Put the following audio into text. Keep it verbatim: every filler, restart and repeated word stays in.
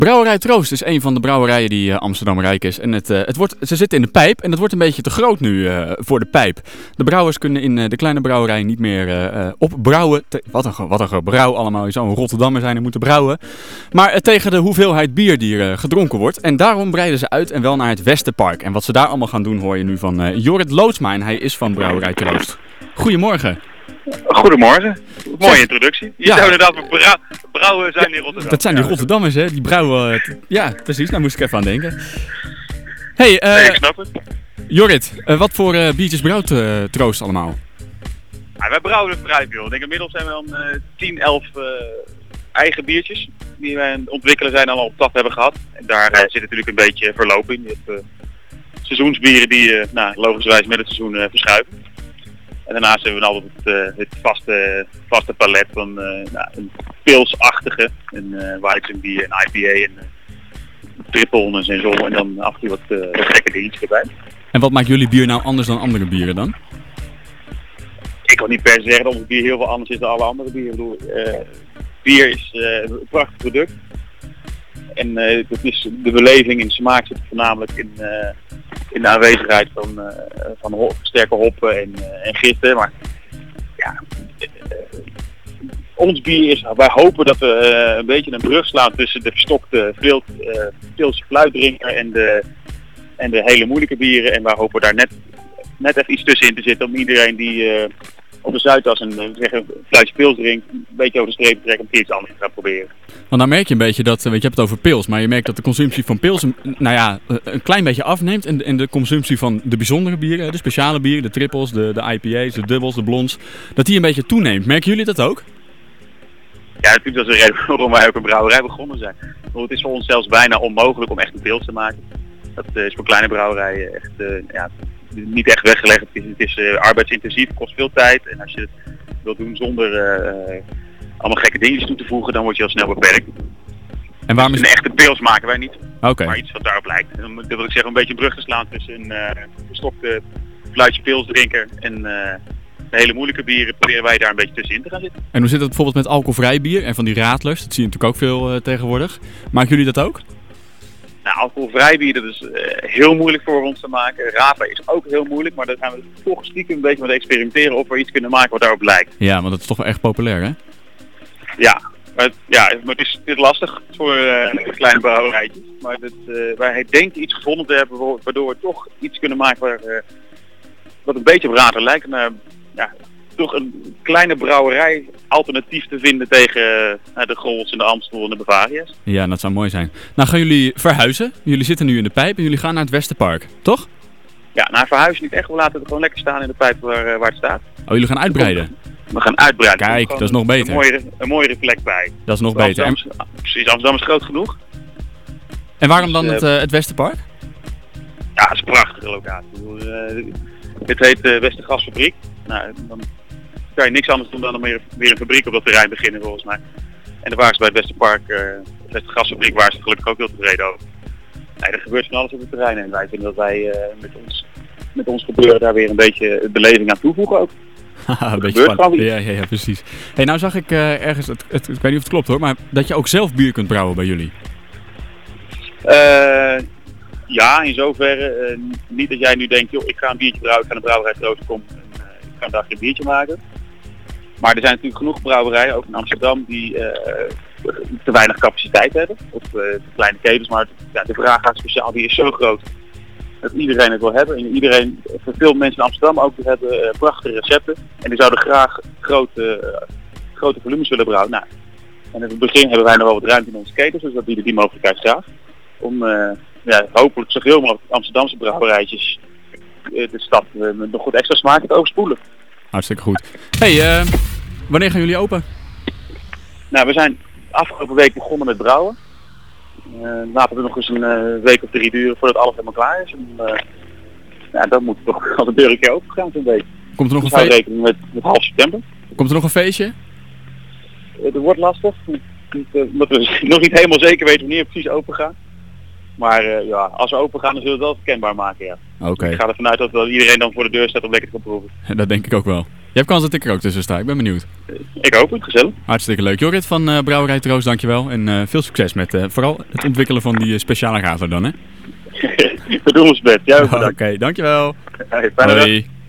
Brouwerij Troost is een van de brouwerijen die uh, Amsterdam rijk is. En het, uh, het wordt, ze zitten in de pijp en het wordt een beetje te groot nu uh, voor de pijp. De brouwers kunnen in uh, de kleine brouwerij niet meer uh, uh, opbrouwen. Te- wat, een, wat een gebrouw allemaal. Je zou een Rotterdammer zijn en moeten brouwen. Maar uh, tegen de hoeveelheid bier die er uh, gedronken wordt. En daarom breiden ze uit en wel naar het Westerpark. En wat ze daar allemaal gaan doen hoor je nu van uh, Jorrit Loodsma. En hij is van Brouwerij Troost. Goedemorgen. Goedemorgen. Mooie Zeg, introductie. Je ja. zou inderdaad brou- brouwen zijn in Rotterdam. Dat zijn die Rotterdammers hè, die brouwen. Uh, t- ja, precies, daar moest ik even aan denken. Hey, uh, Nee, ik snap het. Jorrit, uh, wat voor uh, biertjes brouwt uh, Troost allemaal? Ja, wij brouwen er vrij veel. Ik denk inmiddels zijn we dan uh, tien, elf uh, eigen biertjes die wij aan het ontwikkelen zijn al op tap hebben gehad. En daar uh, zit natuurlijk een beetje verloop in. Je hebt uh, seizoensbieren die uh, nou, logischerwijs met het seizoen uh, verschuiven. En daarnaast hebben we dan altijd het, uh, het vaste, vaste palet van uh, nou, een pilsachtige, een uh, Weizenbier, een I P A, een uh, triple, een sensol en dan af en toe wat, uh, wat gekke dingetjes erbij. En wat maakt jullie bier nou anders dan andere bieren dan? Ik kan niet per se zeggen dat ons bier heel veel anders is dan alle andere bieren. Ik bedoel, uh, bier is uh, een prachtig product. En uh, het is de beleving in de smaak zit voornamelijk in, uh, in de aanwezigheid van, uh, van ho- sterke hoppen en, uh, en gisten. Maar ja, uh, ons bier is, wij hopen dat we uh, een beetje een brug slaan tussen de verstokte Pils, uh, Pilse fluitdrinker en de, en de hele moeilijke bieren. En wij hopen daar net, net even iets tussenin te zitten om iedereen die uh, op de Zuidas een, uh, zeg, een fluitje pils drinkt, een beetje over de streep te trekken om iets anders te gaan proberen. Want dan merk je een beetje dat, weet je, je hebt het over pils, maar je merkt dat de consumptie van pils een, nou ja, een klein beetje afneemt. En de, en de consumptie van de bijzondere bieren, de speciale bieren, de trippels, de, de I P A's, de dubbels, de blonds, dat die een beetje toeneemt. Merken jullie dat ook? Ja, natuurlijk dat is de reden waarom wij ook een brouwerij begonnen zijn. Want het is voor ons zelfs bijna onmogelijk om echt een pils te maken. Dat uh, is voor kleine brouwerijen echt uh, ja, niet echt weggelegd. Het is, het is uh, arbeidsintensief, kost veel tijd. En als je het wilt doen zonder uh, allemaal gekke dingetjes toe te voegen, dan word je al snel beperkt. En waarom is Een echte pils maken wij niet, Oké. Okay. maar iets wat daarop lijkt. En dan wil ik zeggen een beetje een brug te slaan tussen een uh, verstokte fluitje pilsdrinker en uh, de hele moeilijke bieren proberen wij daar een beetje tussenin te gaan zitten. En hoe zit het bijvoorbeeld met alcoholvrij bier en van die radlers? Dat zie je natuurlijk ook veel uh, tegenwoordig. Maken jullie dat ook? Nou, alcoholvrij bier, dat is uh, heel moeilijk voor ons te maken. Rapa is ook heel moeilijk, maar daar gaan we toch stiekem een beetje mee experimenteren of we iets kunnen maken wat daarop lijkt. Ja, want dat is toch wel echt populair, hè? Ja, maar, het, ja, maar het, is, het is lastig voor uh, kleine brouwerijtjes. Maar het, uh, wij denken iets gevonden te hebben waardoor we toch iets kunnen maken waar, uh, wat een beetje op radar lijkt. Maar ja, toch een kleine brouwerij alternatief te vinden tegen uh, de Grols en de Amstel en de Bavaria's. Ja, dat zou mooi zijn. Nou gaan jullie verhuizen. Jullie zitten nu in de pijp en jullie gaan naar het Westerpark, toch? Ja, naar verhuizen niet echt. We laten het gewoon lekker staan in de pijp waar, uh, waar het staat. Oh, jullie gaan uitbreiden? We gaan uitbreiden. Kijk, dat is nog beter. Een mooiere, een mooiere plek bij. Dat is nog beter. Amsterdam, en... Precies, Amsterdam is groot genoeg. En waarom dan dus, het, uh, het Westerpark? Ja, het is een prachtige locatie. Ik bedoel, uh, het heet uh, Westergasfabriek. Nou, dan kan je niks anders doen dan weer, weer een fabriek op dat terrein beginnen volgens mij. En daar waren ze bij het Westerpark, uh, de Westergasfabriek, waren ze gelukkig ook heel tevreden over. Nee, er gebeurt van alles op het terrein en wij vinden dat wij uh, met, ons, met ons gebeuren daar weer een beetje beleving aan toevoegen ook. een beetje spannend. Ja, ja, ja, precies. Hey, nou zag ik uh, ergens, het, het, ik weet niet of het klopt hoor, maar dat je ook zelf bier kunt brouwen bij jullie. Uh, ja, in zoverre. Uh, niet dat jij nu denkt, joh, ik ga een biertje brouwen, ik ga naar de brouwerij Troost komen en uh, ik ga een dagje een biertje maken. Maar er zijn natuurlijk genoeg brouwerijen, ook in Amsterdam, die uh, te weinig capaciteit hebben. Of uh, te kleine ketens, maar ja, de vraag aan speciaal bier is zo groot dat iedereen het wil hebben. En iedereen, voor veel mensen in Amsterdam ook, die hebben uh, prachtige recepten. En die zouden graag grote, uh, grote volumes willen brouwen. Nou, en in het begin hebben wij nog wel wat ruimte in onze ketens, dus dat bieden die mogelijkheid graag. Om uh, ja, hopelijk zoveel mogelijk Amsterdamse brouwerijtjes uh, de stad uh, met nog goed extra smaak te overspoelen. Hartstikke goed. Hey, uh, wanneer gaan jullie open? Nou, we zijn afgelopen week begonnen met brouwen. Uh, laten we nog eens een uh, week of drie duren voordat alles helemaal klaar is. En, uh, ja, dan moet het toch al de deur een keer open gaan zo'n beetje. Komt er nog dus een feestje? rekening met, met half september. Komt er nog een feestje? Uh, het wordt lastig, omdat we nog niet helemaal zeker weten wanneer het precies open gaat. Maar uh, ja, als we open gaan, dan zullen we het wel kenbaar maken, ja. Oké. Okay. Ik ga ervan uit dat wel iedereen dan voor de deur staat om lekker te gaan proeven. Dat denk ik ook wel. Je hebt kans dat ik er ook tussen sta. Ik ben benieuwd. Ik hoop het, gezellig. Hartstikke leuk. Jorrit van uh, Brouwerij Troost, dankjewel. En uh, veel succes met uh, vooral het ontwikkelen van die uh, speciale radler dan, hè? We doen ons best. Ja, bedankt. Oké, okay, dankjewel. Hey, fijne dag.